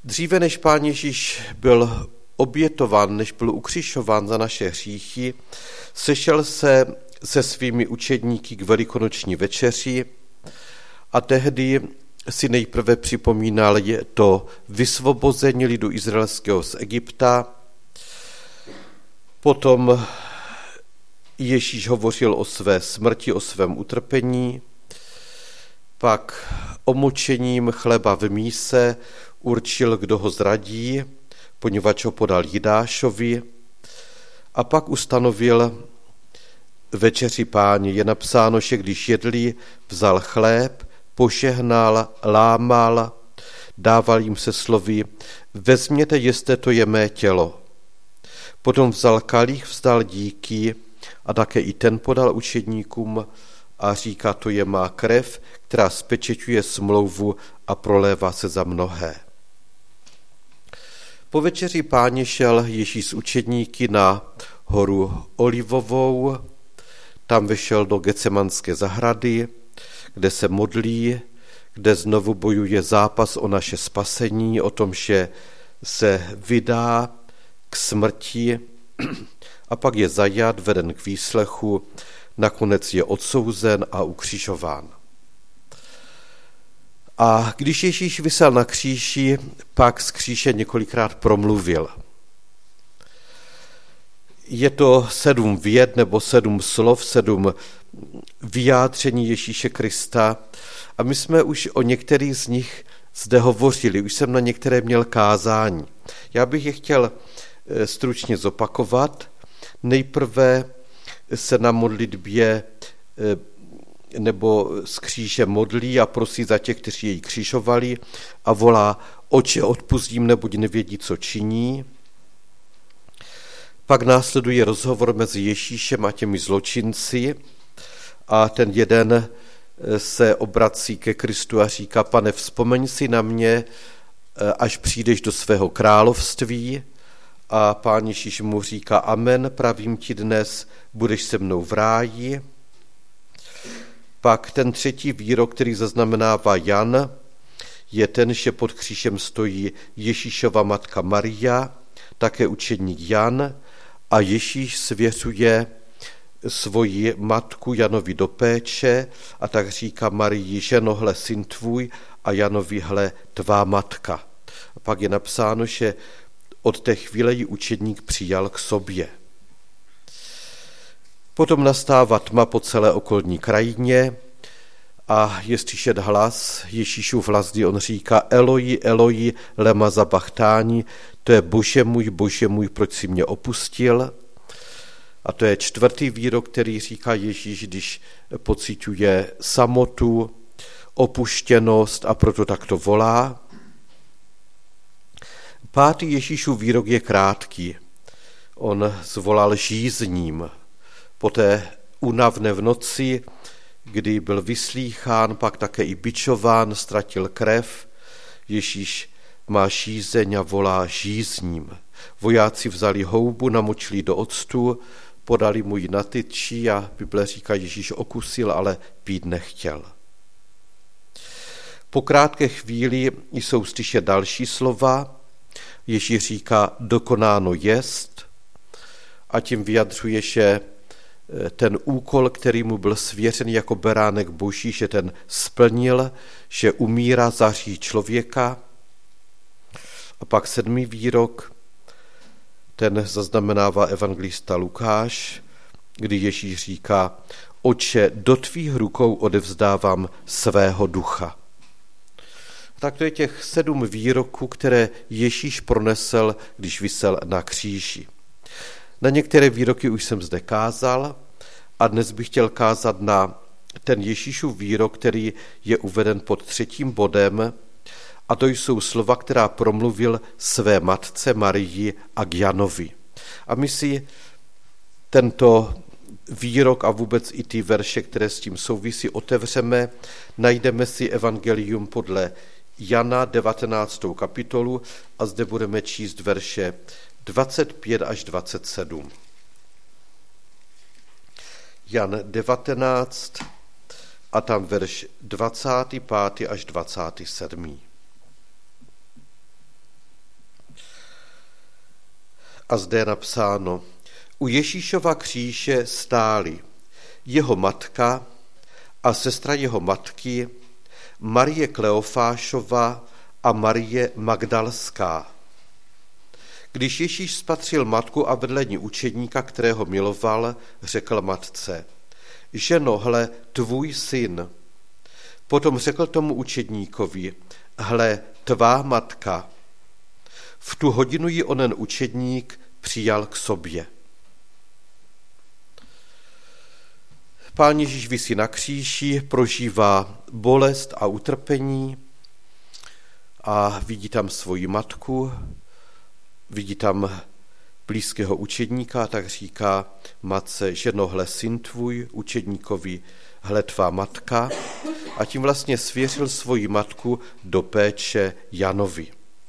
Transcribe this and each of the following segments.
Dříve než Pán Ježíš byl obětován, než byl ukřižován za naše hříchy, sešel se se svými učedníky k velikonoční večeři a tehdy si nejprve připomínal to vysvobození lidu izraelského z Egypta. Potom Ježíš hovořil o své smrti, o svém utrpení, pak omočením chleba v míse určil, kdo ho zradí, poněvadž ho podal Jidášovi, a pak ustanovil večeři Páně. Je napsáno, že když jedli, vzal chléb, požehnal, lámal, dával jim se slovy: vezměte, jeste, to je mé tělo. Potom vzal kalich, vzdal díky a také i ten podal učedníkům a říká: to je má krev, která spečeťuje smlouvu a prolévá se za mnohé. Po večeři Páně šel Ježíš s učedníky na horu Olivovou, tam vešel do Getsemanské zahrady, kde se modlí, kde znovu bojuje zápas o naše spasení, o tom, že se vydá k smrti a pak je zajat, veden k výslechu, nakonec je odsouzen a ukřižován. A když Ježíš visel na kříži, pak z kříže několikrát promluvil. Je to 7 vět nebo 7 slov, 7 vyjádření Ježíše Krista a my jsme už o některých z nich zde hovořili, už jsem na některé měl kázání. Já bych je chtěl stručně zopakovat. Nejprve se na modlitbě nebo z kříže modlí a prosí za těch, kteří jej křižovali, a volá: Otče, odpusť jim, neboť nevědí, co činí. Pak následuje rozhovor mezi Ježíšem a těmi zločinci a ten jeden se obrací ke Kristu a říká: Pane, vzpomeň si na mě, až přijdeš do svého království. A Pán Ježíš mu říká: Amen, pravím ti dnes, budeš se mnou v ráji. Pak ten třetí výrok, který zaznamenává Jan, je ten, že pod křížem stojí Ježíšova matka Maria, také učedník Jan, a Ježíš svěřuje svoji matku Janovi do péče a tak říká Marii: ženo, hle syn tvůj, a Janovi: hle tvá matka. A pak je napsáno, že od té chvíle ji učedník přijal k sobě. Potom nastává tma po celé okolní krajině a je slyšet hlas, Ježíšův hlas, kdy on říká: Eloi, Eloi, lema sabachthani, to je Bože můj, proč jsi mě opustil. A to je čtvrtý výrok, který říká Ježíš, když pociťuje samotu, opuštěnost a proto takto volá. Pátý Ježíšův výrok je krátký. On zvolal žízním. Poté únavné v noci, kdy byl vyslýchán, pak také i bičován, ztratil krev, Ježíš má žízeň a volá: žízním. Vojáci vzali houbu, namočili do octu, podali mu ji na tyči a Bible říká, Ježíš okusil, ale pít nechtěl. Po krátké chvíli jsou slyšet další slova. Ježíš říká: dokonáno jest, a tím vyjadřuje, že ten úkol, který mu byl svěřen jako beránek boží, že ten splnil, že umírá za hřích člověka. A pak 7. výrok, ten zaznamenává evangelista Lukáš, kdy Ježíš říká: Otče, do tvých rukou odevzdávám svého ducha. Tak to je těch 7 výroků, které Ježíš pronesl, když visel na kříži. Na některé výroky už jsem zde kázal a dnes bych chtěl kázat na ten Ježíšův výrok, který je uveden pod 3. bodem, a to jsou slova, která promluvil své matce Marii a k Janovi. A my si tento výrok a vůbec i ty verše, které s tím souvisí, otevřeme. Najdeme si evangelium podle Jana 19. kapitolu a zde budeme číst verše 25 až 27. Jan 19 a tam verš 25 až 27. A zde je napsáno: u Ježíšova kříže stáli jeho matka a sestra jeho matky, Marie Kleofášova a Marie Magdalská. Když Ježíš spatřil matku a vedle ní učedníka, kterého miloval, řekl matce: ženo, hle, tvůj syn. Potom řekl tomu učedníkovi: hle, tvá matka. V tu hodinu ji onen učedník přijal k sobě. Pán Ježíš visí na kříži, prožívá bolest a utrpení a vidí tam svoji matku, vidí tam blízkého učedníka, tak říká matce: ženo, hle syn tvůj, učedníkovi: hle tvá matka, a tím vlastně svěřil svoji matku do péče Janovi.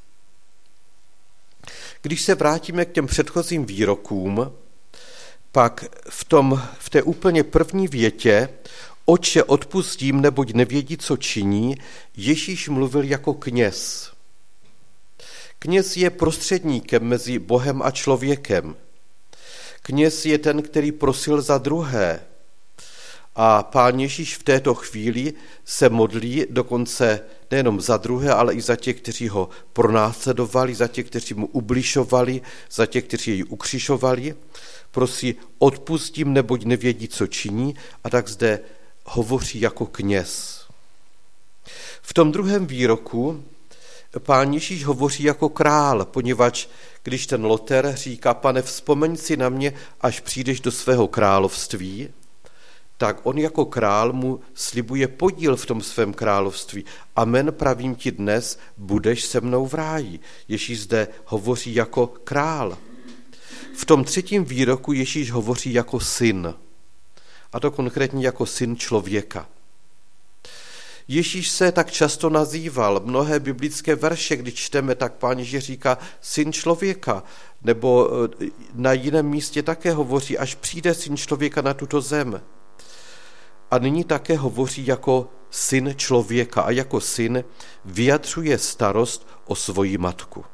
Když se vrátíme k těm předchozím výrokům, pak v té úplně první větě: Otče, odpustím, neboť nevědí, co činí, Ježíš mluvil jako kněz. Kněz je prostředníkem mezi Bohem a člověkem. Kněz je ten, který prosil za druhé. A Pán Ježíš v této chvíli se modlí dokonce nejenom za druhé, ale i za těch, kteří ho pronásledovali, za těch, kteří mu ubližovali, za těch, kteří jej ukřižovali. Prosí: odpustím, neboť nevědí, co činí, a tak zde hovoří jako kněz. V tom druhém výroku Pán Ježíš hovoří jako král, poněvadž když ten Loter říká: Pane, vzpomeň si na mě, až přijdeš do svého království, tak on jako král mu slibuje podíl v tom svém království. Amen, pravím ti dnes, budeš se mnou v ráji. Ježíš zde hovoří jako král. V tom třetím výroku Ježíš hovoří jako syn, a to konkrétně jako syn člověka. Ježíš se tak často nazýval, mnohé biblické verše, když čteme, tak Pán Ježíš říká syn člověka, nebo na jiném místě také hovoří, až přijde syn člověka na tuto zem. A nyní také hovoří jako syn člověka a jako syn vyjadřuje starost o svoji matku.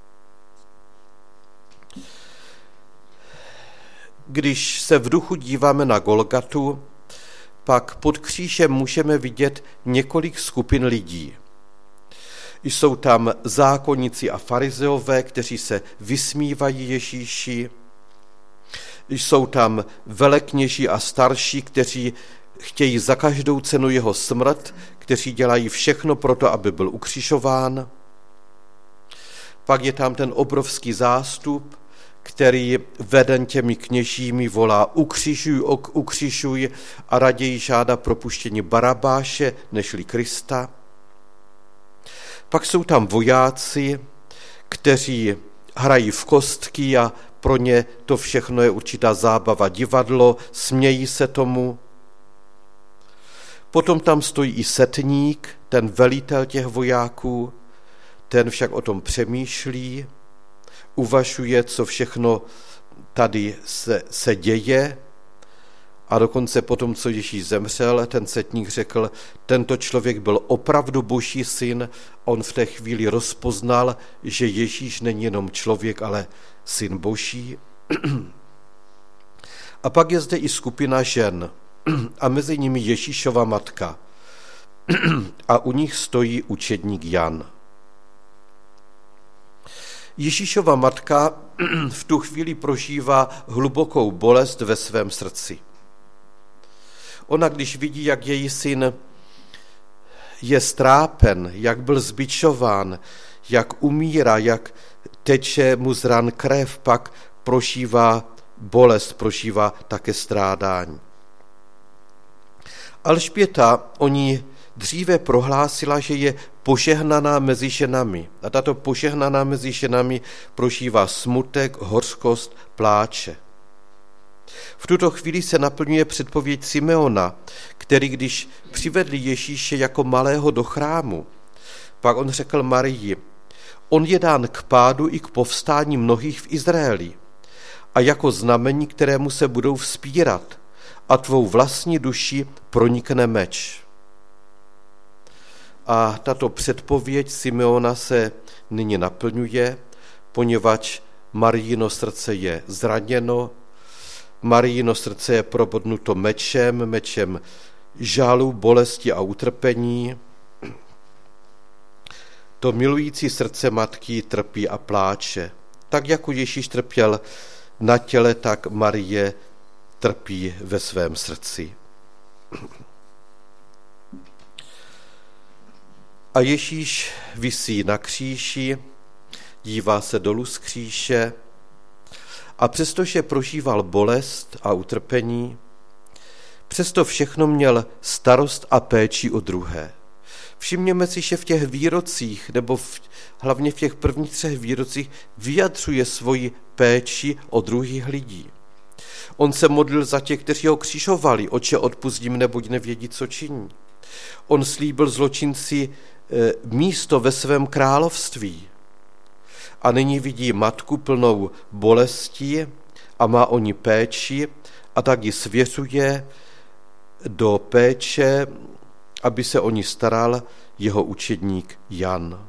Když se v duchu díváme na Golgatu, pak pod křížem můžeme vidět několik skupin lidí. Jsou tam zákonníci a farizeové, kteří se vysmívají Ježíši. Jsou tam velekněží a starší, kteří chtějí za každou cenu jeho smrt, kteří dělají všechno pro to, aby byl ukřižován. Pak je tam ten obrovský zástup, který veden těmi kněžími volá: ukřižuj, a raději žádá propuštění Barabáše nežli Krista. Pak jsou tam vojáci, kteří hrají v kostky a pro ně to všechno je určitá zábava, divadlo, smějí se tomu. Potom tam stojí i setník, ten velitel těch vojáků, ten však o tom přemýšlí, uvažuje, co všechno tady se děje, a dokonce potom, co Ježíš zemřel, ten setník řekl: tento člověk byl opravdu Boží syn. On v té chvíli rozpoznal, že Ježíš není jenom člověk, ale syn Boží. A pak je zde i skupina žen a mezi nimi Ježíšova matka a u nich stojí učedník Jan. Ježíšova matka v tu chvíli prožívá hlubokou bolest ve svém srdci. Ona, když vidí, jak její syn je strápen, jak byl zbičován, jak umírá, jak teče mu z ran krev, pak prožívá bolest, prožívá také strádání. Alžběta o ní dříve prohlásila, že je požehnaná mezi ženami. A tato požehnaná mezi ženami prožívá smutek, hořkost, pláče. V tuto chvíli se naplňuje předpověď Simeona, který, když přivedli Ježíše jako malého do chrámu, pak on řekl Marii: on je dán k pádu i k povstání mnohých v Izraeli a jako znamení, kterému se budou vzpírat, a tvou vlastní duši pronikne meč. A tato předpověď Simeona se nyní naplňuje, poněvadž Marijino srdce je zraněno, Marijino srdce je probodnuto mečem žálu, bolesti a utrpení. To milující srdce matky trpí a pláče. Tak jako Ježíš trpěl na těle, tak Marie trpí ve svém srdci. A Ježíš visí na kříži, dívá se dolů z kříže a přestože prožíval bolest a utrpení, přesto všechno měl starost a péči o druhé. Všimněme si, že v těch výrocích, nebo hlavně v těch prvních 3 výrocích, vyjadřuje svoji péči o druhých lidí. On se modlil za těch, kteří ho křižovali, Otče, odpusť jim, neboť nevědí, co činí. On slíbil zločinci místo ve svém království. A nyní vidí matku plnou bolesti a má o ní péči a tak ji svěřuje do péče, aby se o ní staral jeho učedník Jan.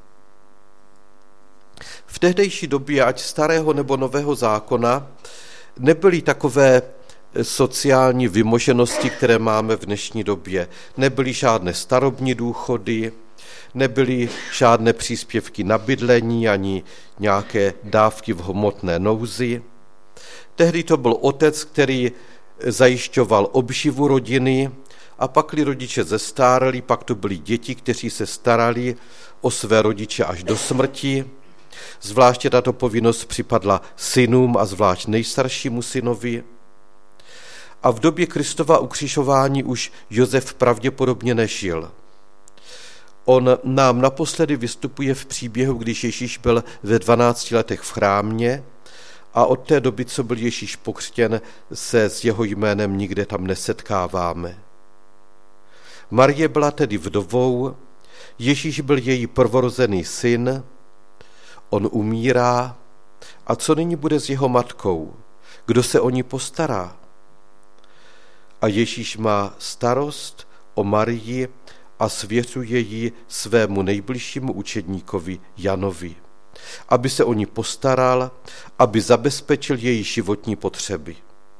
V tehdejší době, ať starého nebo nového zákona, nebyly takové sociální vymoženosti, které máme v dnešní době. Nebyly žádné starobní důchody, nebyly žádné příspěvky na bydlení ani nějaké dávky v hmotné nouzi. Tehdy to byl otec, který zajišťoval obživu rodiny a pakli rodiče zestárli, pak to byli děti, kteří se starali o své rodiče až do smrti. Zvláště tato povinnost připadla synům a zvlášť nejstaršímu synovi. A v době Kristova ukřižování už Josef pravděpodobně nežil. On nám naposledy vystupuje v příběhu, když Ježíš byl ve 12 letech v chrámě a od té doby, co byl Ježíš pokřtěn, se s jeho jménem nikde tam nesetkáváme. Marie byla tedy vdovou, Ježíš byl její prvorozený syn, on umírá a co nyní bude s jeho matkou? Kdo se o ní postará? A Ježíš má starost o Marii a svěřuje ji svému nejbližšímu učedníkovi Janovi, aby se o ní postaral, aby zabezpečil její životní potřeby.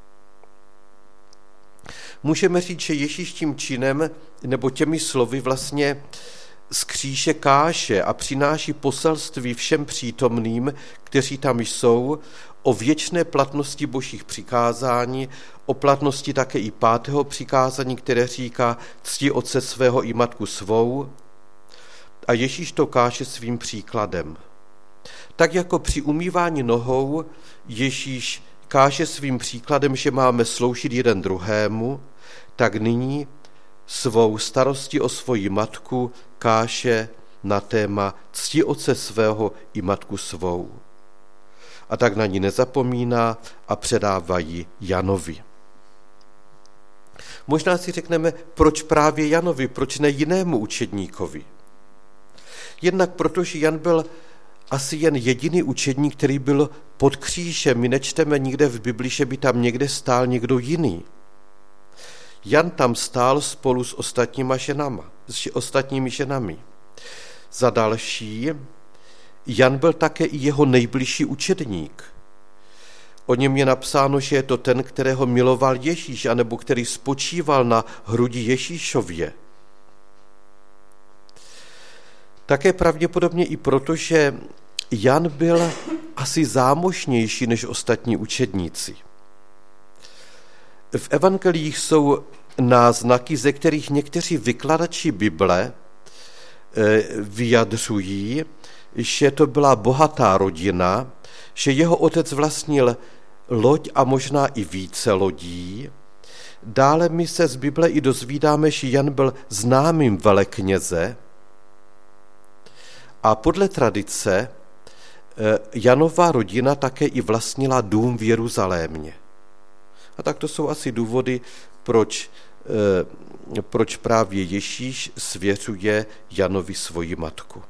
Můžeme říct, že Ježíš tím činem nebo těmi slovy vlastně z kříže káže a přináší poselství všem přítomným, kteří tam jsou, o věčné platnosti božích přikázání, o platnosti také i 5. přikázání, které říká cti otce svého i matku svou. A Ježíš to káže svým příkladem. Tak jako při umývání nohou Ježíš káže svým příkladem, že máme sloužit jeden druhému, tak nyní svou starostí o svoji matku káže na téma cti otce svého i matku svou. A tak na ní nezapomíná a předává ji Janovi. Možná si řekneme, proč právě Janovi, proč ne jinému učedníkovi. Jednak protože Jan byl asi jen jediný učedník, který byl pod křížem. My nečteme nikde v Bibli, že by tam někde stál někdo jiný. Jan tam stál spolu s ostatními ženami. Za další, Jan byl také i jeho nejbližší učedník. O něm je napsáno, že je to ten, kterého miloval Ježíš, anebo který spočíval na hrudi Ježíšově. Také pravděpodobně i proto, že Jan byl asi zámožnější než ostatní učedníci. V evangelích jsou náznaky, ze kterých někteří vykladači Bible vyjadřují, že to byla bohatá rodina, že jeho otec vlastnil loď a možná i více lodí. Dále my se z Bible i dozvídáme, že Jan byl známým velekněze a podle tradice Janova rodina také i vlastnila dům v Jeruzalémě. A tak to jsou asi důvody, proč právě Ježíš svěřuje Janovi svoji matku.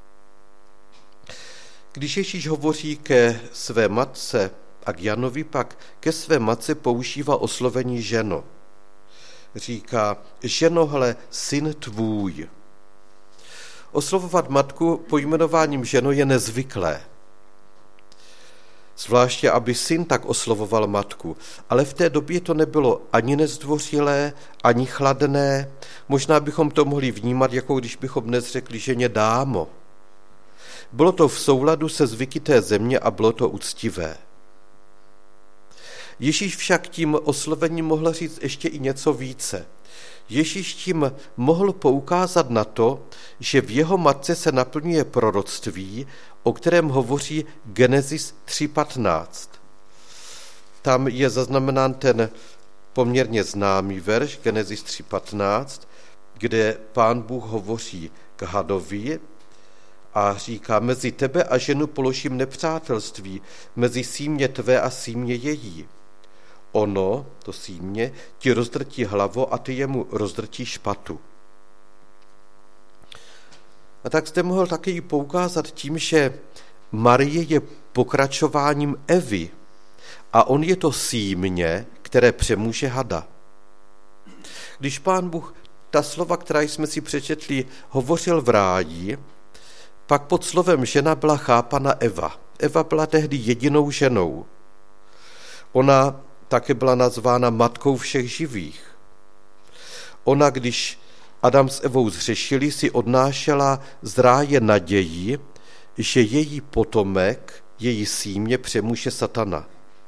Když Ježíš hovoří ke své matce a k Janovi, pak ke své matce používá oslovení ženo. Říká, ženo, hle, syn tvůj. Oslovovat matku pojmenováním ženo je nezvyklé. Zvláště, aby syn tak oslovoval matku. Ale v té době to nebylo ani nezdvořilé, ani chladné. Možná bychom to mohli vnímat, jako když bychom dnes řekli ženě dámo. Bylo to v souladu se zvyky té země a bylo to úctivé. Ježíš však tím oslovením mohl říct ještě i něco více. Ježíš tím mohl poukázat na to, že v jeho matce se naplňuje proroctví, o kterém hovoří Genesis 3.15. Tam je zaznamenán ten poměrně známý verš Genesis 3.15, kde Pán Bůh hovoří k hadovi a říká: mezi tebe a ženu položím nepřátelství, mezi símě tvé a símě její. Ono, to símě, ti rozdrtí hlavu a ty jemu rozdrtíš patu. A tak zde mohl taky poukázat tím, že Marie je pokračováním Evy a on je to símě, které přemůže hada. Když Pán Bůh ta slova, která jsme si přečetli, hovořil v ráji, pak pod slovem žena byla chápana Eva. Eva byla tehdy jedinou ženou. Ona také byla nazvána matkou všech živých. Ona, když Adam s Evou zřešili, si odnášela z ráje naději, že její potomek, její símě přemůže satana.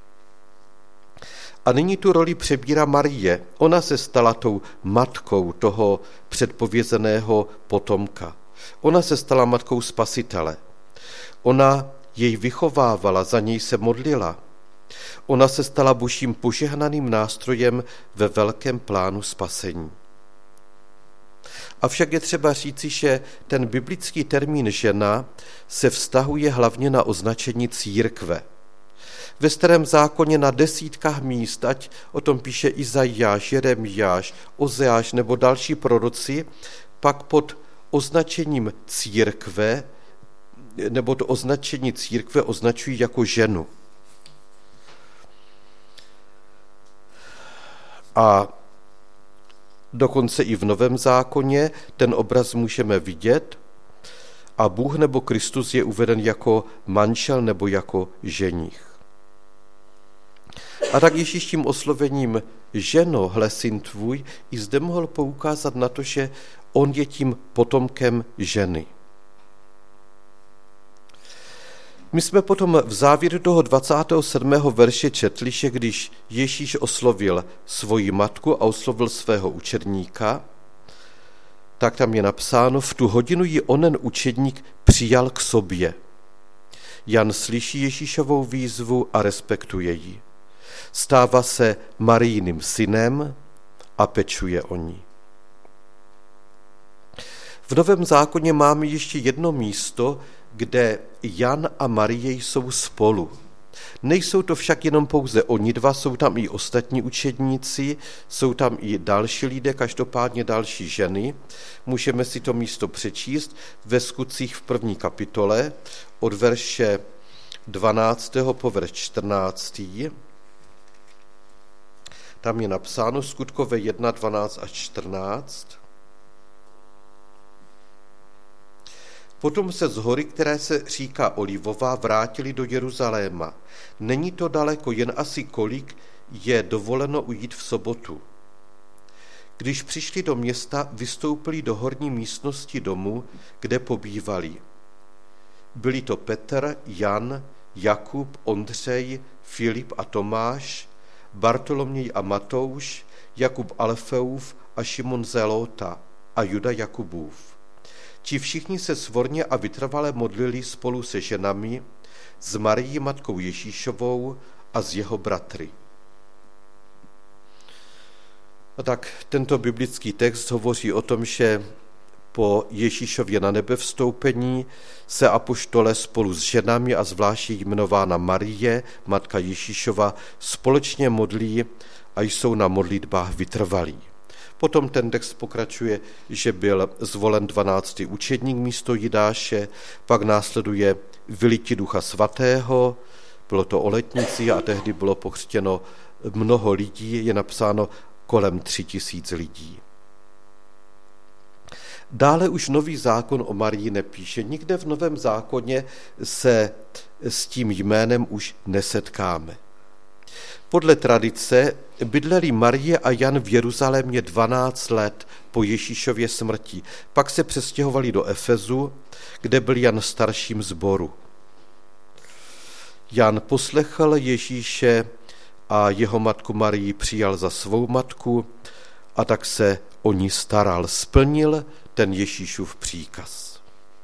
A nyní tu roli přebírá Marie. Ona se stala tou matkou toho předpovězeného potomka. Ona se stala matkou Spasitele. Ona jej vychovávala, za něj se modlila. Ona se stala božím požehnaným nástrojem ve velkém plánu spasení. Avšak je třeba říci, že ten biblický termín žena se vztahuje hlavně na označení církve. Ve Starém zákoně na desítkách míst, ať o tom píše Izajáš, Jeremiáš, Ozeáš nebo další proroci, pak pod označením církve, nebo to označení církve označují jako ženu. A dokonce i v Novém zákoně ten obraz můžeme vidět a Bůh nebo Kristus je uveden jako manžel nebo jako ženich. A tak Ježíš tím oslovením ženo, hle syn tvůj, i zde mohl poukázat na to, že on je tím potomkem ženy. My jsme potom v závěru toho 27. verše četli, že když Ježíš oslovil svoji matku a oslovil svého učedníka, tak tam je napsáno: v tu hodinu ji onen učedník přijal k sobě. Jan slyší Ježíšovou výzvu a respektuje ji. Stává se Marijiným synem a pečuje o ní. V Novém zákoně máme ještě jedno místo, kde Jan a Marie jsou spolu. Nejsou to však jenom pouze oni dva, jsou tam i ostatní učedníci, jsou tam i další lidé, každopádně další ženy. Můžeme si to místo přečíst ve Skutcích v 1. kapitole od verše 12. po verš 14. Tam je napsáno Skutkové 1, 12 až 14. Potom se z hory, které se říká Olivová, vrátili do Jeruzaléma. Není to daleko, jen asi kolik je dovoleno ujít v sobotu. Když přišli do města, vystoupili do horní místnosti domu, kde pobývali. Byli to Petr, Jan, Jakub, Ondřej, Filip a Tomáš, Bartoloměj a Matouš, Jakub Alfeův a Šimon Zelota a Juda Jakubův. Ti všichni se svorně a vytrvale modlili spolu se ženami, s Marií matkou Ježíšovou a s jeho bratry. A tak tento biblický text hovoří o tom, že po Ježíšově na nebe vstoupení se apoštole spolu s ženami a zvláště jmenována Marie, matka Ježíšova, společně modlí a jsou na modlitbách vytrvalí. Potom ten text pokračuje, že byl zvolen 12. učedník místo Jidáše, pak následuje vylití Ducha Svatého, bylo to o letnici a tehdy bylo pokřtěno mnoho lidí, je napsáno kolem 3000 lidí. Dále už Nový zákon o Marii nepíše. Nikde v Novém zákoně se s tím jménem už nesetkáme. Podle tradice bydleli Marie a Jan v Jeruzalémě 12 let po Ježíšově smrti. Pak se přestěhovali do Efezu, kde byl Jan starším sboru. Jan poslechl Ježíše a jeho matku Marii přijal za svou matku a tak se o ní staral. Splnil ten Ježíšův příkaz.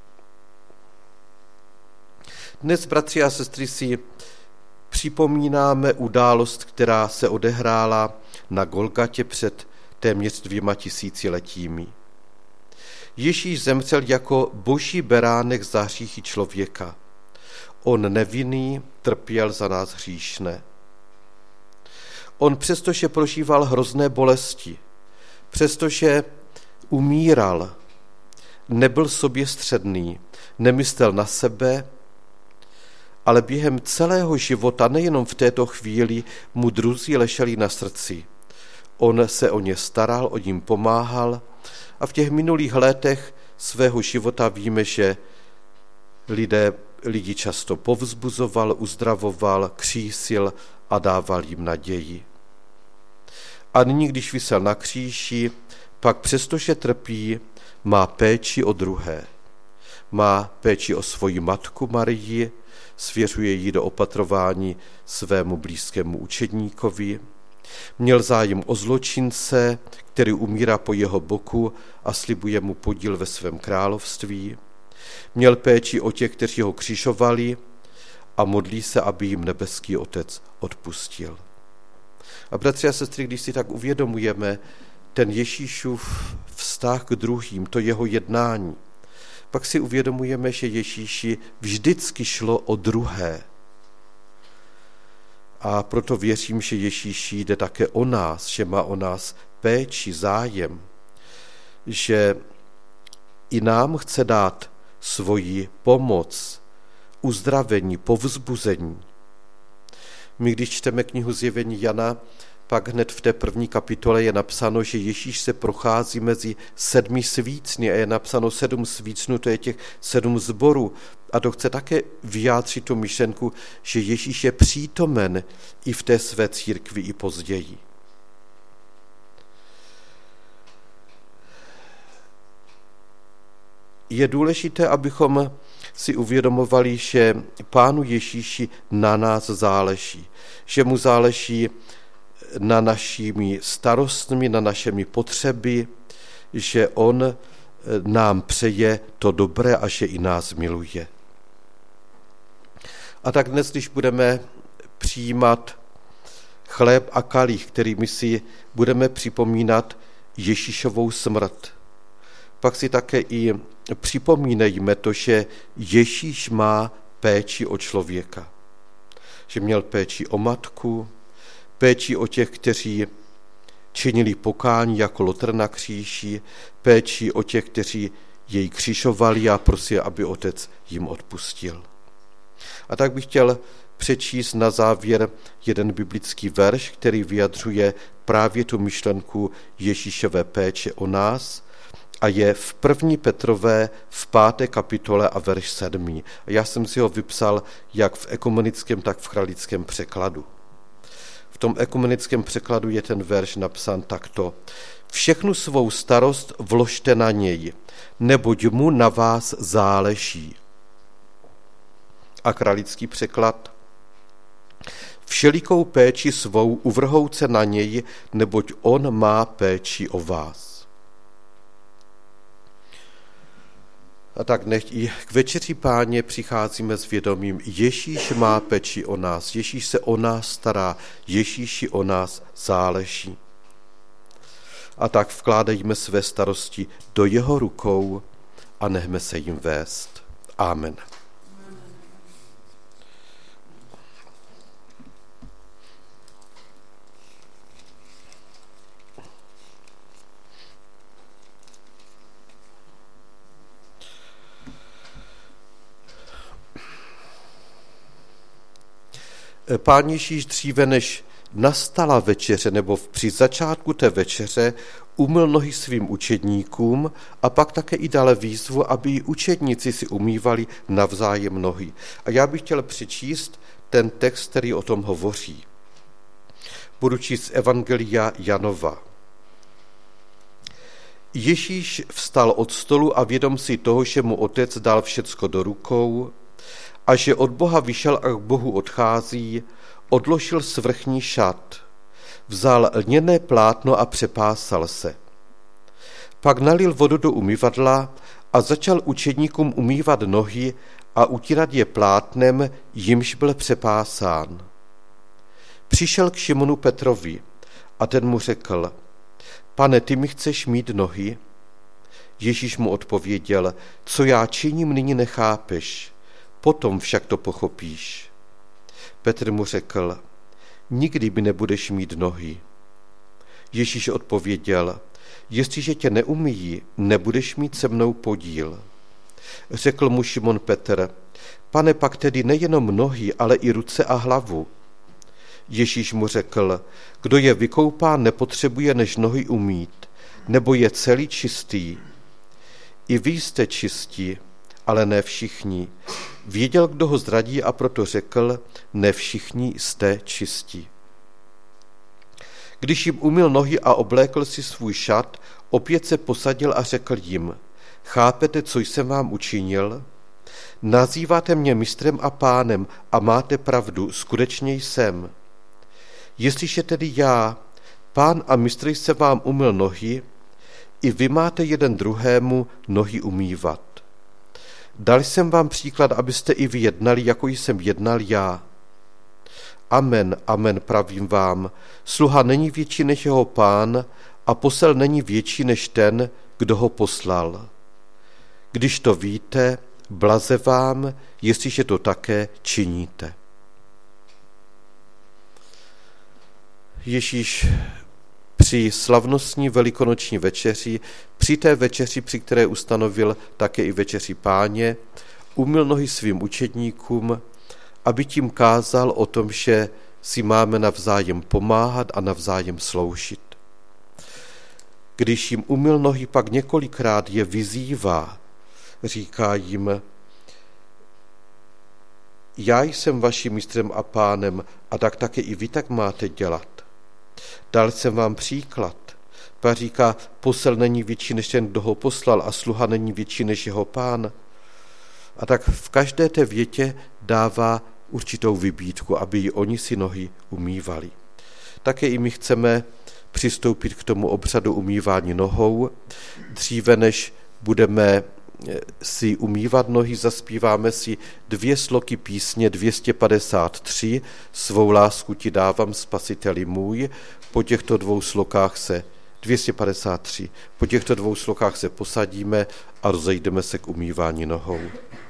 Dnes, bratři a sestry, si připomínáme událost, která se odehrála na Golgatě před téměř 2000 letími. Ježíš zemřel jako boží beránek za hříchy člověka. On nevinný trpěl za nás hříšné. On přestože prožíval hrozné bolesti, přestože umíral, nebyl soběstředný, nemyslel na sebe, ale během celého života, nejenom v této chvíli, mu druzí leželi na srdci. On se o ně staral, o ním pomáhal a v těch minulých letech svého života víme, že lidi často povzbuzoval, uzdravoval, křísil a dával jim naději. A nyní, když visel na kříži, pak přestože trpí, má péči o druhé. Má péči o svoji matku Marii, svěřuje ji do opatrování svému blízkému učedníkovi. Měl zájem o zločince, který umírá po jeho boku a slibuje mu podíl ve svém království. Měl péči o těch, kteří ho křižovali a modlí se, aby jim nebeský Otec odpustil. A bratři a sestry, když si tak uvědomujeme ten Ježíšův vztah k druhým, to jeho jednání, pak si uvědomujeme, že Ježíši vždycky šlo o druhé. A proto věřím, že Ježíši jde také o nás, že má o nás péči, zájem, že i nám chce dát svoji pomoc, uzdravení, povzbuzení. My, když čteme knihu Zjevení Jana, pak hned v té první kapitole je napsáno, že Ježíš se prochází mezi 7 svícny a je napsáno 7 svícnů, to je těch 7 sborů. A to chce také vyjádřit tu myšlenku, že Ježíš je přítomen i v té své církvi i později. Je důležité, abychom si uvědomovali, že Pánu Ježíši na nás záleží, že mu záleží na našimi starostmi, na našimi potřeby, že on nám přeje to dobré a že i nás miluje. A tak dnes, když budeme přijímat chléb a kalich, kterými si budeme připomínat Ježíšovou smrt, pak si také i připomínejme to, že Ježíš má péči o člověka. Že měl péči o matku, péči o těch, kteří činili pokání jako Lotr na kříži, péči o těch, kteří jej křižovali a prosili, aby Otec jim odpustil. A tak bych chtěl přečíst na závěr jeden biblický verš, který vyjadřuje právě tu myšlenku Ježíšové péče o nás a je v 1. Petrové v 5. kapitole a verš 7. A já jsem si ho vypsal jak v ekumenickém, tak v chralickém překladu. V tom ekumenickém překladu je ten verš napsán takto. Všechnu svou starost vložte na něj, neboť mu na vás záleží. A kralický překlad. Všelikou péči svou uvrhouce na něj, neboť on má péči o vás. A tak nech i k večeři Páně přicházíme s vědomím, Ježíš má péči o nás, Ježíš se o nás stará, Ježíši o nás záleží. A tak vkládejme své starosti do jeho rukou a nechme se jim vést. Amen. Pán Ježíš dříve, než nastala večeře nebo při začátku té večeře umyl nohy svým učedníkům a pak také i dále výzvu, aby i učedníci si umývali navzájem nohy. A já bych chtěl přečíst ten text, který o tom hovoří. Budu číst z Evangelia Janova. Ježíš vstal od stolu a vědom si toho, že mu otec dal všecko do rukou a že od Boha vyšel a k Bohu odchází, odložil svrchní šat, vzal lněné plátno a přepásal se. Pak nalil vodu do umyvadla a začal učedníkům umývat nohy a utírat je plátnem, jimž byl přepásán. Přišel k Šimonu Petrovi a ten mu řekl: Pane, ty mi chceš mít nohy? Ježíš mu odpověděl: Co já činím, nyní nechápeš, potom však to pochopíš. Petr mu řekl: Nikdy mi nebudeš mít nohy. Ježíš odpověděl: Jestliže tě neumyjí, nebudeš mít se mnou podíl. Řekl mu Šimon Petr: Pane, pak tedy nejenom nohy, ale i ruce a hlavu. Ježíš mu řekl: Kdo je vykoupán, nepotřebuje než nohy umýt, nebo je celý čistý. I vy jste čistí, ale ne všichni. Věděl, kdo ho zradí, a proto řekl: Ne všichni jste čistí. Když jim umyl nohy a oblékl si svůj šat, opět se posadil a řekl jim: Chápete, co jsem vám učinil? Nazýváte mě mistrem a pánem a máte pravdu, skutečně jsem. Jestliže tedy já, pán a mistr, jsem vám umyl nohy, i vy máte jeden druhému nohy umývat. Dal jsem vám příklad, abyste i vy jednali, jako jsem jednal já. Amen, amen, pravím vám, sluha není větší než jeho pán a posel není větší než ten, kdo ho poslal. Když to víte, blaze vám, jestliže to také činíte. Ježíš při slavnostní velikonoční večeři, při té večeři, při které ustanovil také i večeři Páně, umyl nohy svým učedníkům, aby tím kázal o tom, že si máme navzájem pomáhat a navzájem sloužit. Když jim umyl nohy, pak několikrát je vyzývá, říká jim: Já jsem vaším mistrem a pánem a tak také i vy tak máte dělat. Dal jsem vám příklad. Pak říká: Posel není větší než ten, kdo ho poslal, a sluha není větší než jeho pán. A tak v každé té větě dává určitou vybídku, aby i oni si nohy umývali. Také i my chceme přistoupit k tomu obřadu umývání nohou. Dříve než budeme si umývat nohy, zaspíváme si 2 sloky písně 253, Svou lásku ti dávám, Spasiteli můj. Po těchto 2 slokách se 253. Po těchto 2 slokách se posadíme a rozejdeme se k umývání nohou.